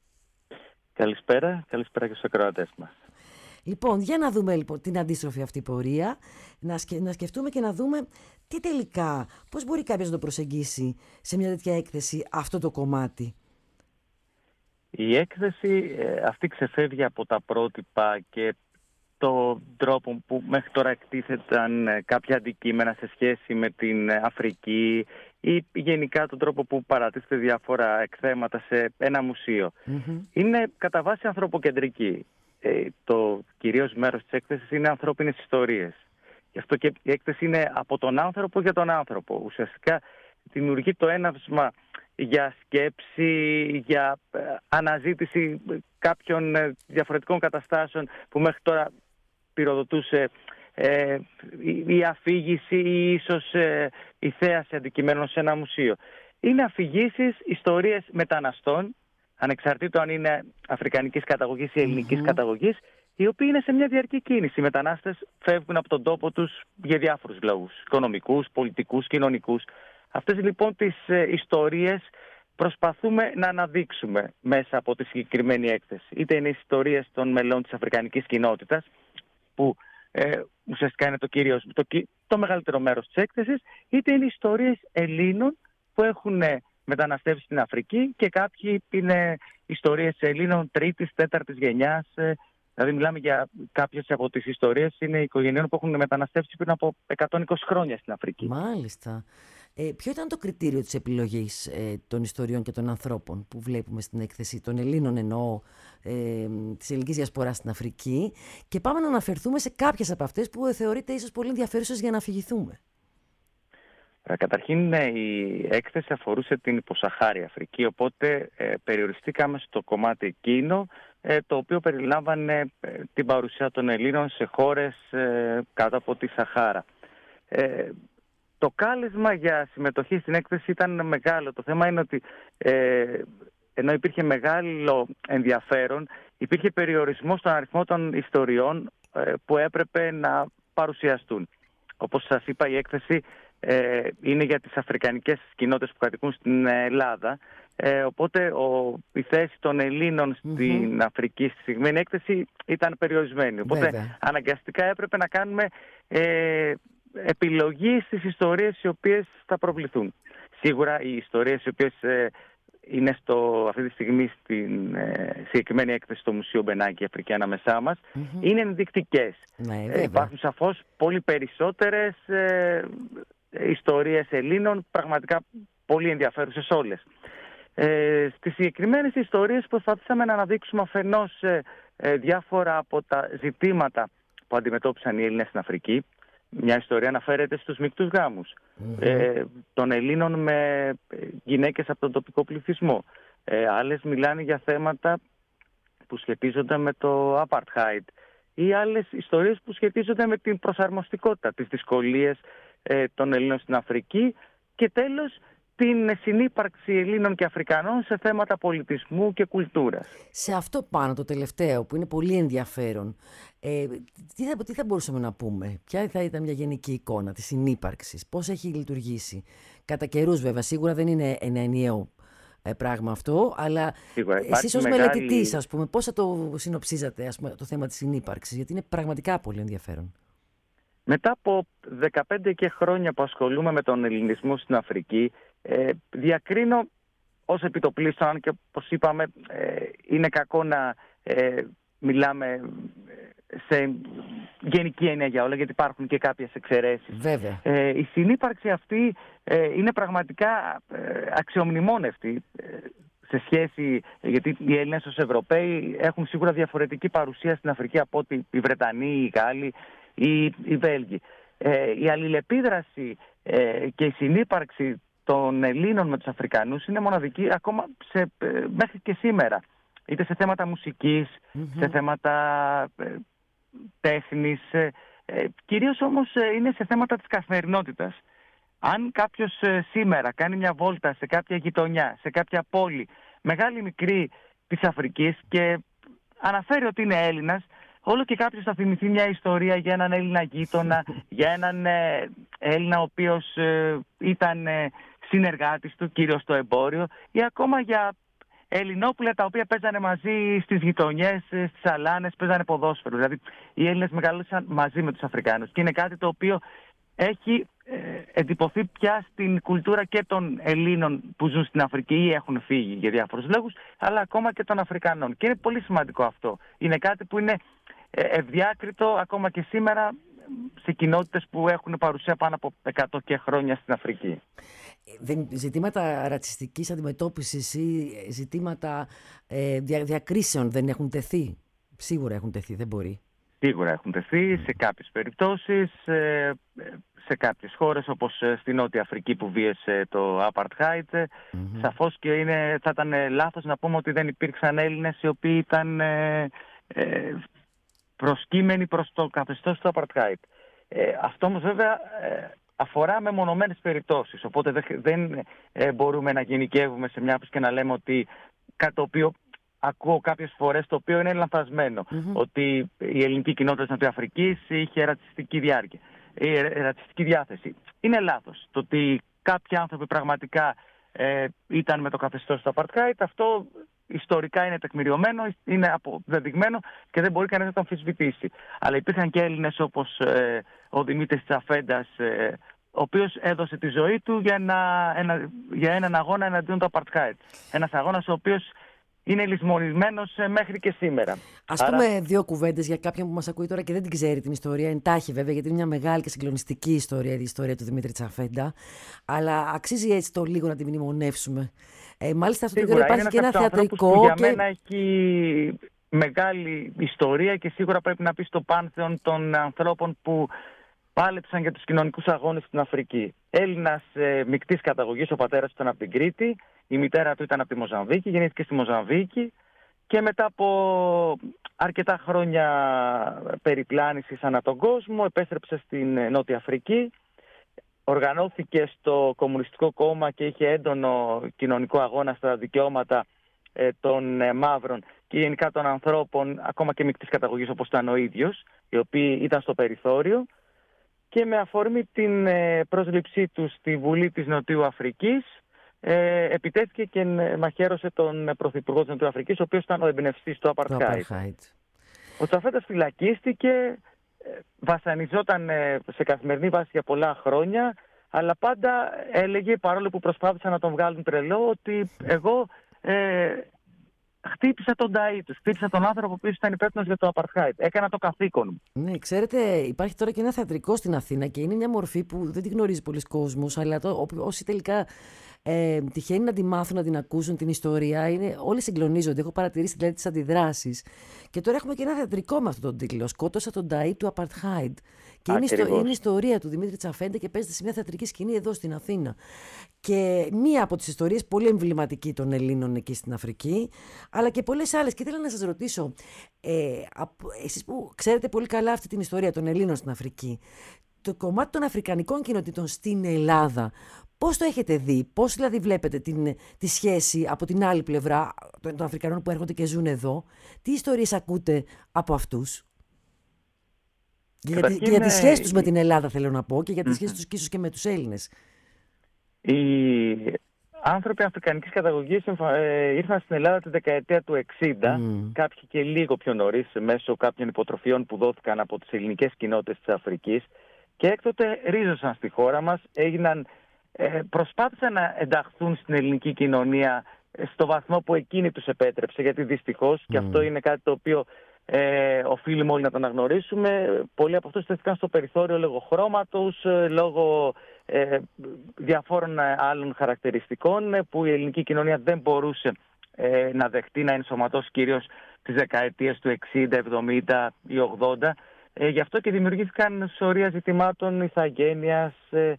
Καλησπέρα και στους ακροατές μας. Λοιπόν, για να δούμε λοιπόν την αντίστροφη αυτή πορεία, να σκεφτούμε και να δούμε τι τελικά, πώς μπορεί κάποιος να το προσεγγίσει σε μια τέτοια έκθεση αυτό το κομμάτι. Η έκθεση αυτή ξεφεύγει από τα πρότυπα και τον τρόπο που μέχρι τώρα εκτίθεταν κάποια αντικείμενα σε σχέση με την Αφρική ή γενικά τον τρόπο που παρατίθεται διάφορα εκθέματα σε ένα μουσείο. Είναι κατά βάση ανθρωποκεντρική. Το κυρίως μέρος της έκθεσης είναι ανθρώπινες ιστορίες. Γι' αυτό και η έκθεση είναι από τον άνθρωπο για τον άνθρωπο. Ουσιαστικά δημιουργεί το έναυσμα για σκέψη, για αναζήτηση κάποιων διαφορετικών καταστάσεων που μέχρι τώρα πυροδοτούσε η αφήγηση ή ίσως η θέαση αντικειμένων σε ένα μουσείο. Είναι αφηγήσεις, ιστορίες μεταναστών, ανεξαρτήτως αν είναι αφρικανικής καταγωγής ή ελληνικής καταγωγής, οι οποίοι είναι σε μια διαρκή κίνηση. Οι μετανάστες φεύγουν από τον τόπο τους για διάφορους λόγους, οικονομικούς, πολιτικούς, κοινωνικούς. Αυτές λοιπόν τις ιστορίες προσπαθούμε να αναδείξουμε μέσα από τη συγκεκριμένη έκθεση. Είτε είναι οι ιστορίες των μελών της αφρικανικής κοινότητας, που ουσιαστικά είναι το μεγαλύτερο μέρος της έκθεσης, είτε είναι οι ιστορίες Ελλήνων που έχουν μεταναστεύσει στην Αφρική και κάποιοι είναι ιστορίες Ελλήνων τρίτης, τέταρτης γενιάς. Δηλαδή μιλάμε για κάποιες από τις ιστορίες είναι οικογενειών που έχουν μεταναστεύσει πριν από 120 χρόνια στην Αφρική. Μάλιστα. Ποιο ήταν το κριτήριο της επιλογής των ιστοριών και των ανθρώπων που βλέπουμε στην έκθεση των Ελλήνων, εννοώ της ελληνικής διασποράς στην Αφρική, και πάμε να αναφερθούμε σε κάποιες από αυτές που θεωρείται ίσως πολύ ενδιαφέρουσες για να αφηγηθούμε. Καταρχήν η έκθεση αφορούσε την υποσαχάρια Αφρική, οπότε περιοριστήκαμε στο κομμάτι εκείνο το οποίο περιλάμβανε την παρουσία των Ελλήνων σε χώρες κάτω από τη Σαχάρα. Το κάλεσμα για συμμετοχή στην έκθεση ήταν μεγάλο. Το θέμα είναι ότι ενώ υπήρχε μεγάλο ενδιαφέρον, υπήρχε περιορισμός στον αριθμό των ιστοριών που έπρεπε να παρουσιαστούν. Όπως σας είπα, η έκθεση είναι για τις αφρικανικές κοινότητες που κατοικούν στην Ελλάδα. Οπότε η θέση των Ελλήνων στην Αφρική στη συγκεκριμένη έκθεση ήταν περιορισμένη. Οπότε αναγκαστικά έπρεπε να κάνουμε επιλογή στις ιστορίες οι οποίες θα προβληθούν. Σίγουρα οι ιστορίες οι οποίες είναι αυτή τη στιγμή στην συγκεκριμένη έκθεση στο Μουσείο Μπενάκη, η Αφρική ανάμεσά μας, είναι ενδεικτικές. Υπάρχουν σαφώς πολύ περισσότερες ιστορίες Ελλήνων, πραγματικά πολύ ενδιαφέρουσες όλες. Στις συγκεκριμένες ιστορίες προσπαθήσαμε να αναδείξουμε αφενός διάφορα από τα ζητήματα που αντιμετώπισαν οι Έλληνες στην Αφρική. Μια ιστορία αναφέρεται στους μεικτούς γάμους των Ελλήνων με γυναίκες από τον τοπικό πληθυσμό. Άλλες μιλάνε για θέματα που σχετίζονται με το apartheid ή άλλες ιστορίες που σχετίζονται με την προσαρμοστικότητα, τις δυσκολίες των Ελλήνων στην Αφρική και τέλος την συνύπαρξη Ελλήνων και Αφρικανών σε θέματα πολιτισμού και κουλτούρας. Σε αυτό πάνω το τελευταίο που είναι πολύ ενδιαφέρον, τι θα μπορούσαμε να πούμε, ποια θα ήταν μια γενική εικόνα της συνύπαρξης, πώς έχει λειτουργήσει, κατά καιρούς βέβαια, σίγουρα δεν είναι ένα ενιαίο πράγμα αυτό, αλλά εσείς ως μελετητής, ας πούμε, πώς θα το συνοψίζατε, ας πούμε, το θέμα της συνύπαρξης, γιατί είναι πραγματικά πολύ ενδιαφέρον. Μετά από 15 και χρόνια που ασχολούμαι με τον ελληνισμό στην Αφρική, διακρίνω ως επιτοπλίστων, αν και όπως είπαμε είναι κακό να μιλάμε σε γενική έννοια για όλα, γιατί υπάρχουν και κάποιες εξαιρέσεις. Βέβαια. Η συνύπαρξη αυτή είναι πραγματικά αξιομνημόνευτη σε σχέση, γιατί οι Έλληνες ως Ευρωπαίοι έχουν σίγουρα διαφορετική παρουσία στην Αφρική από ότι οι Βρετανοί, οι Γάλλοι ή οι Βέλγοι. Η αλληλεπίδραση και η συνύπαρξη των Ελλήνων με τους Αφρικανούς είναι μοναδική ακόμα μέχρι και σήμερα. Είτε σε θέματα μουσικής, σε θέματα τέχνης, κυρίως όμως είναι σε θέματα της καθημερινότητας. Αν κάποιος σήμερα κάνει μια βόλτα σε κάποια γειτονιά, σε κάποια πόλη, μεγάλη ή μικρή της Αφρικής και αναφέρει ότι είναι Έλληνας, όλο και κάποιος θα θυμηθεί μια ιστορία για έναν Έλληνα γείτονα, για έναν Έλληνα ο οποίος ήταν συνεργάτης του, κυρίως στο εμπόριο, ή ακόμα για Ελληνόπουλα τα οποία παίζανε μαζί στις γειτονιές, στις σαλάνες, παίζανε ποδόσφαιρο. Δηλαδή οι Έλληνες μεγαλώσαν μαζί με τους Αφρικάνους και είναι κάτι το οποίο έχει εντυπωθεί πια στην κουλτούρα και των Ελλήνων που ζουν στην Αφρική ή έχουν φύγει για διάφορους λόγους, αλλά ακόμα και των Αφρικανών. Και είναι πολύ σημαντικό αυτό. Είναι κάτι που είναι ευδιάκριτο ακόμα και σήμερα σε κοινότητες που έχουν παρουσία πάνω από 100 και χρόνια στην Αφρική. Ζητήματα ρατσιστικής αντιμετώπισης ή ζητήματα διακρίσεων δεν έχουν τεθεί? Σίγουρα έχουν τεθεί, δεν μπορεί. Σίγουρα έχουν τεθεί σε κάποιες περιπτώσεις, σε κάποιες χώρες όπως στη Νότια Αφρική που βίαισε το Apartheid. Σαφώς και θα ήταν λάθος να πούμε ότι δεν υπήρξαν Έλληνες οι οποίοι ήταν προσκύμενοι προς το καθεστώς του Apartheid. Αυτό όμως βέβαια αφορά μεμονωμένες περιπτώσεις, οπότε δεν μπορούμε να γενικεύουμε σε μια άποψη και να λέμε ότι κάτι το οποίο ακούω κάποιες φορές το οποίο είναι λανθασμένο, ότι η ελληνική κοινότητα της Νοτιοαφρικής είχε ρατσιστική διάθεση. Είναι λάθος. Το ότι κάποιοι άνθρωποι πραγματικά ήταν με το καθεστώς του Apartheid, αυτό ιστορικά είναι τεκμηριωμένο, είναι αποδεδειγμένο και δεν μπορεί κανένας να το αμφισβητήσει. Αλλά υπήρχαν και Έλληνες όπως ο Δημήτρης Τσαφέντας, ο οποίος έδωσε τη ζωή του για έναν αγώνα εναντίον του Apartheid. Ένας αγώνας ο οποίος είναι λησμονισμένος μέχρι και σήμερα. Ας πούμε δύο κουβέντες για κάποιον που μας ακούει τώρα και δεν την ξέρει την ιστορία, εντάχει βέβαια, γιατί είναι μια μεγάλη και συγκλονιστική ιστορία, η ιστορία του Δημήτρη Τσαφέντα. Αλλά αξίζει έτσι το λίγο να τη μνημονεύσουμε. Μάλιστα αυτό το καιρό υπάρχει και ένα θεατρικό. Για μένα έχει μεγάλη ιστορία και σίγουρα πρέπει να πει στο πάνθεον των ανθρώπων που πάλεψαν για τους κοινωνικούς αγώνες στην Αφρική. Έλληνας μεικτής καταγωγής, ο πατέρας του ήταν από την Κρήτη, η μητέρα του ήταν από τη Μοζαμβίκη, γεννήθηκε στη Μοζαμβίκη και μετά από αρκετά χρόνια περιπλάνησης ανά τον κόσμο επέστρεψε στην Νότια Αφρική, οργανώθηκε στο Κομμουνιστικό Κόμμα και είχε έντονο κοινωνικό αγώνα στα δικαιώματα των μαύρων και γενικά των ανθρώπων, ακόμα και μεικτής καταγωγής όπως ήταν ο ίδιος, οι οποίοι ήταν στο περιθώριο. και με αφορμή την πρόσληψή του στη Βουλή της Νοτιού Αφρικής επιτέθηκε και μαχαίρωσε τον Πρωθυπουργό της Νοτιού Αφρικής, ο οποίος ήταν ο εμπνευστής του Apartheid. Ο Τσαφέντας φυλακίστηκε, βασανιζόταν σε καθημερινή βάση για πολλά χρόνια, αλλά πάντα έλεγε, παρόλο που προσπάθησαν να τον βγάλουν τρελό, ότι εγώ χτύπησα τον Νταΐ του, χτύπησα τον άνθρωπο που ήταν υπεύθυνος για το Apartheid. Έκανα το καθήκον μου. Ναι, ξέρετε, υπάρχει τώρα και ένα θεατρικό στην Αθήνα και είναι μια μορφή που δεν την γνωρίζει πολλοί κόσμος, αλλά όσοι τελικά τυχαίνει να τη μάθουν, να την ακούσουν την ιστορία, όλοι συγκλονίζονται. Έχω παρατηρήσει δηλαδή τις αντιδράσεις. Και τώρα έχουμε και ένα θεατρικό με αυτόν τον τίτλο. Σκότωσα τον Νταΐ του Apartheid. Και είναι η ιστορία του Δημήτρη Τσαφέντα και παίζεται σε μια θεατρική σκηνή εδώ στην Αθήνα. Και μία από τις ιστορίες πολύ εμβληματική των Ελλήνων εκεί στην Αφρική, αλλά και πολλές άλλες. Και ήθελα να σας ρωτήσω, εσείς που ξέρετε πολύ καλά αυτή την ιστορία των Ελλήνων στην Αφρική, το κομμάτι των αφρικανικών κοινοτήτων στην Ελλάδα, πώς το έχετε δει, πώς δηλαδή βλέπετε τη σχέση από την άλλη πλευρά των Αφρικανών που έρχονται και ζουν εδώ, τι ιστορίες ακούτε από αυτούς? Για τη σχέση τους με την Ελλάδα θέλω να πω και για τη σχέση τους ίσως και με τους Έλληνες. Οι άνθρωποι αφρικανικής καταγωγής ήρθαν στην Ελλάδα τη δεκαετία του 60, κάποιοι και λίγο πιο νωρίς, μέσω κάποιων υποτροφιών που δόθηκαν από τις ελληνικές κοινότητες της Αφρικής, και έκτοτε ρίζωσαν στη χώρα μας, προσπάθησαν να ενταχθούν στην ελληνική κοινωνία στο βαθμό που εκείνη τους επέτρεψε, γιατί δυστυχώς, και αυτό είναι κάτι το οποίο οφείλουμε όλοι να το αναγνωρίσουμε, πολλοί από αυτούς στέθηκαν στο περιθώριο λόγω χρώματος, λόγω διαφόρων άλλων χαρακτηριστικών που η ελληνική κοινωνία δεν μπορούσε να δεχτεί, να ενσωματώσει, κυρίως τις δεκαετίες του 60, 70 ή 80. Γι' αυτό και δημιουργήθηκαν σωρία ζητημάτων ηθαγένειας,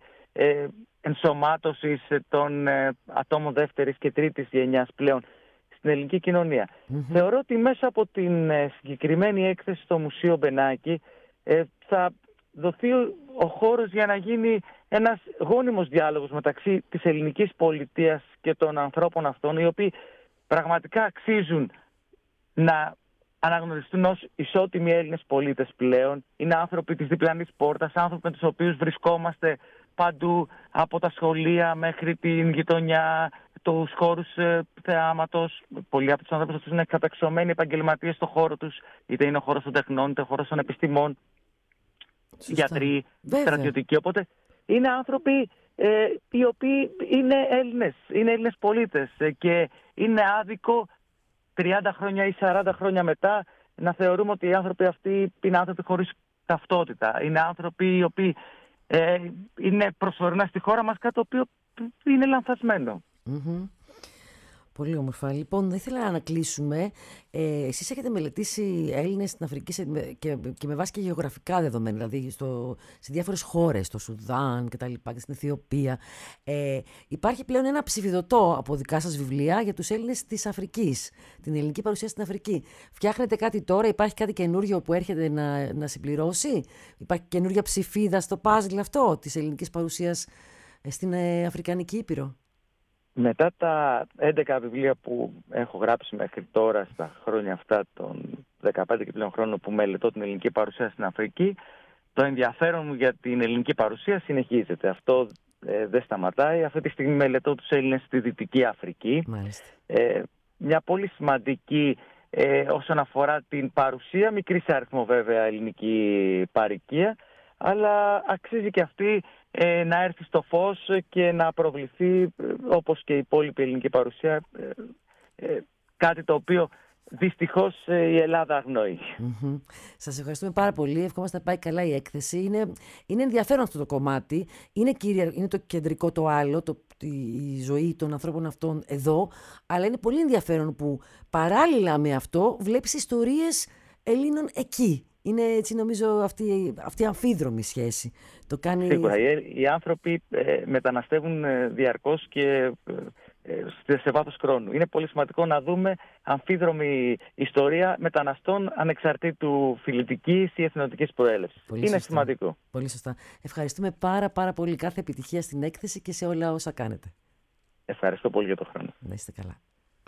ενσωμάτωσης των ατόμων δεύτερης και τρίτης γενιάς πλέον στην ελληνική κοινωνία. Θεωρώ ότι μέσα από την συγκεκριμένη έκθεση στο Μουσείο Μπενάκη θα δοθεί ο χώρος για να γίνει ένας γόνιμος διάλογος μεταξύ της ελληνικής πολιτείας και των ανθρώπων αυτών, οι οποίοι πραγματικά αξίζουν να αναγνωριστούν ως ισότιμοι Έλληνες πολίτες πλέον. Είναι άνθρωποι της διπλανής πόρτας, άνθρωποι με τους οποίους βρισκόμαστε παντού, από τα σχολεία μέχρι την γειτονιά, τους χώρους θεάματος. Πολλοί από τους ανθρώπους αυτούς είναι καταξιωμένοι επαγγελματίες στον χώρο τους, είτε είναι ο χώρος των τεχνών, είτε ο χώρος των επιστημών, γιατροί, στρατιωτικοί. Οπότε είναι άνθρωποι οι οποίοι είναι Έλληνες πολίτες, και είναι άδικο 30 χρόνια ή 40 χρόνια μετά να θεωρούμε ότι οι άνθρωποι αυτοί είναι άνθρωποι χωρίς ταυτότητα. Είναι άνθρωποι οι οποίοι είναι προσωρινά στη χώρα μας, κάτι το οποίο είναι λανθασμένο. Πολύ όμορφα. Λοιπόν, δεν ήθελα να κλείσουμε. Εσείς έχετε μελετήσει Έλληνες στην Αφρική και με βάση και γεωγραφικά δεδομένα, δηλαδή σε διάφορες χώρες, στο Σουδάν και τα λοιπά, και στην Αιθιοπία. Υπάρχει πλέον ένα ψηφιδωτό από δικά σας βιβλία για τους Έλληνες της Αφρικής, την ελληνική παρουσία στην Αφρική. Φτιάχνετε κάτι τώρα, υπάρχει κάτι καινούριο που έρχεται να συμπληρώσει? Υπάρχει καινούρια ψηφίδα στο παζλ αυτό της ελληνικής παρουσίας στην Αφρικανική Ήπειρο? Μετά τα 11 βιβλία που έχω γράψει μέχρι τώρα, στα χρόνια αυτά των 15 και πλέον χρόνων που μελετώ την ελληνική παρουσία στην Αφρική, το ενδιαφέρον μου για την ελληνική παρουσία συνεχίζεται. Αυτό δεν σταματάει. Αυτή τη στιγμή μελετώ τους Έλληνες στη Δυτική Αφρική. Μια πολύ σημαντική όσον αφορά την παρουσία, μικρή σε αριθμό βέβαια, ελληνική παροικία, αλλά αξίζει και αυτή να έρθει στο φως και να προβληθεί, όπως και η υπόλοιπη ελληνική παρουσία, κάτι το οποίο δυστυχώς η Ελλάδα αγνοεί. Σας ευχαριστούμε πάρα πολύ. Ευχόμαστε να πάει καλά η έκθεση. Είναι ενδιαφέρον αυτό το κομμάτι. Είναι το κεντρικό το άλλο, η ζωή των ανθρώπων αυτών εδώ. Αλλά είναι πολύ ενδιαφέρον που παράλληλα με αυτό βλέπεις ιστορίες Ελλήνων εκεί. Είναι έτσι, νομίζω, αυτή η αμφίδρομη σχέση. Το κάνει... Σίγουρα. Οι άνθρωποι μεταναστεύουν διαρκώς και σε βάθος χρόνου. Είναι πολύ σημαντικό να δούμε αμφίδρομη ιστορία μεταναστών ανεξαρτήτου φυλετικής ή εθνοτικής προέλευσης. Είναι σημαντικό. Πολύ σωστά. Ευχαριστούμε πάρα πολύ. Κάθε επιτυχία στην έκθεση και σε όλα όσα κάνετε. Ευχαριστώ πολύ για το χρόνο. Να είστε καλά.